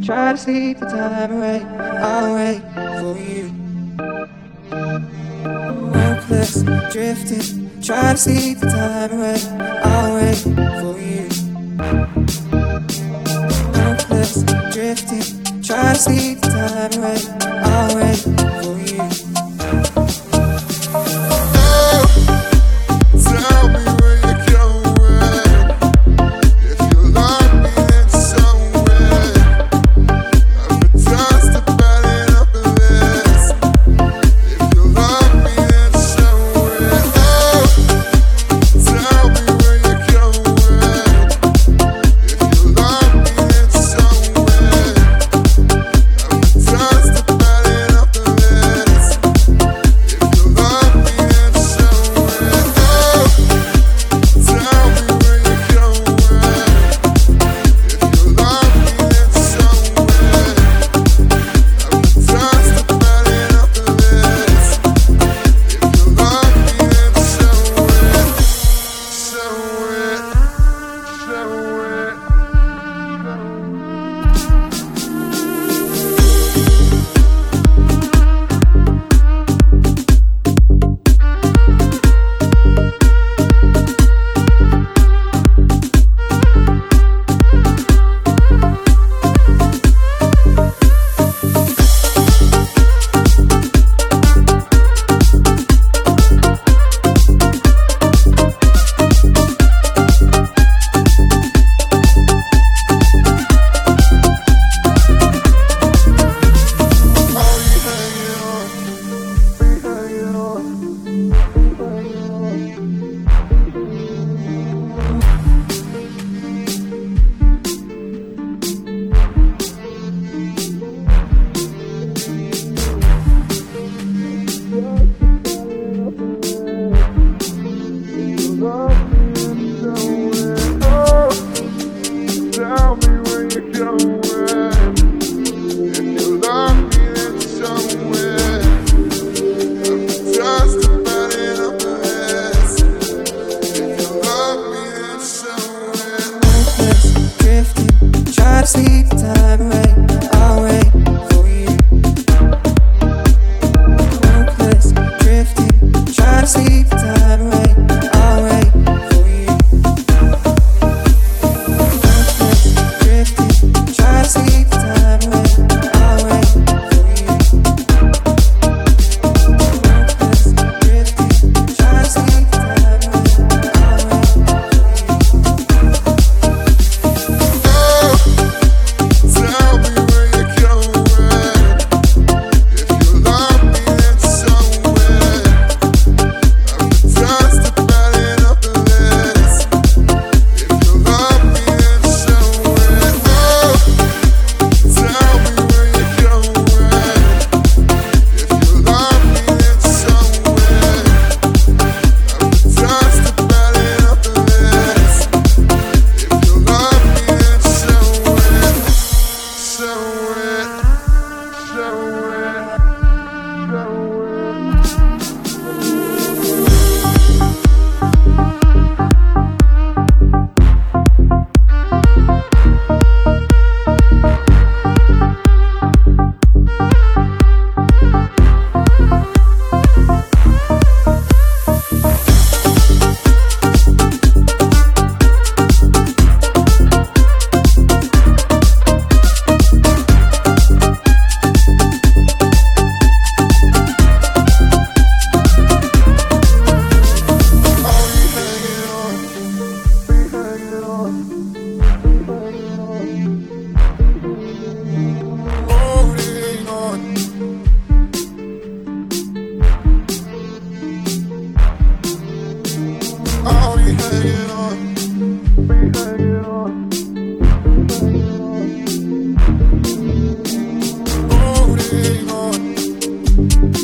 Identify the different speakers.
Speaker 1: Try to sleep the time away, I'll wait for you. Hopeless, drifting, try to sleep the time away, I'll wait for you. Hopeless, drifting, try to sleep the time away, I'll wait for you.
Speaker 2: Tell me where you're going. If you love me, then somewhere. Advertise to buy it up a list. If you love me, then somewhere. Tell me where you're going. If you love me, then somewhere. Advertise to buy it up a list. If you love me, then somewhere. Tell me where you're going. If you love me, then somewhere. Advertise to buy it up a list. If you love me, then somewhere. Tell me where you're going. If you love me, then somewhere. Advertise to buy it up a list. If you love me, then somewhere.
Speaker 1: Hopeless, drifting, try to sleep the time away, I'll wait for you. Hopeless, drifting, try to sleep the time away, I'll wait for you. Hopeless, drifting, try to sleep the time away, I'll wait for you. Hopeless, drifting, try to sleep the time away, I'll wait for you.
Speaker 2: Tell me where you're going. If you love me, then somewhere. Advertise to buy it up a list. If you love me, then somewhere. Tell me where you're going. If you love me, then somewhere. Advertise to buy it up a list. If you love me, then somewhere. Holding on.